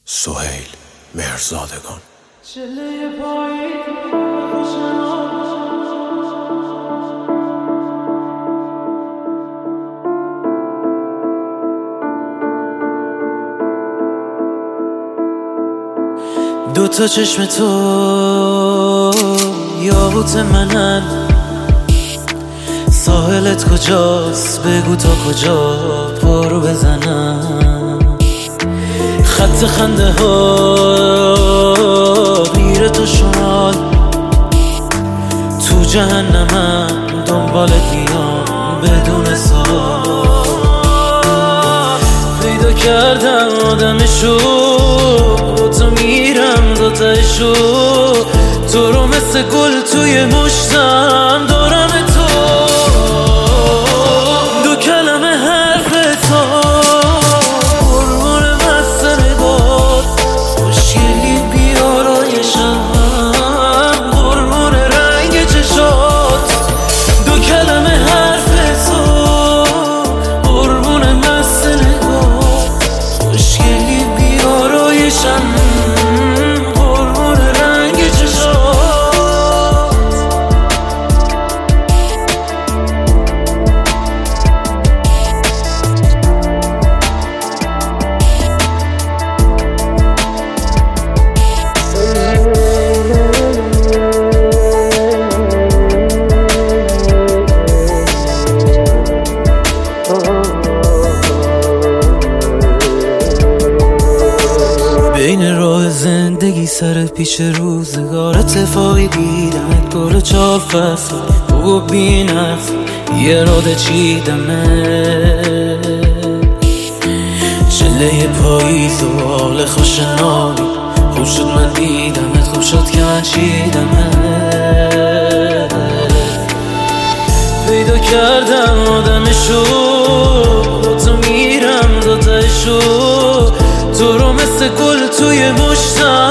سهیل مهرزادگان. دوتا چشم تو یاقوت منن، ساحلت کجاست بگو تا کجا پارو بزنم. خط خنده ها میره تو شمال، تو جهنمم دنبالت میام بدون سوال. پیدا کردم آدمشو، تو میرم دو تایشو، تو رو مثل گل توی مشتم دارم تو. دو کلمه حرف تو قربون مست نگات، خوشگلی بیارایشم قربون رنگ چشات. دو کلمه حرف تو قربون مست نگات، خوشگلی بیارایشم قربون رنگ چشات. بین راه زندگی سر پیش روزگار اتفاقی دیدمت، گل 4 فصل بگو بی نفس یه راده چیدمت. چله پاییز و حال خوش نامی، خوب شد من دیدمت، خوب شد که من چیدمت. پیدا کردم آدمشو، تو میرم دو تایشو، تو رو مثل گل توی مشتم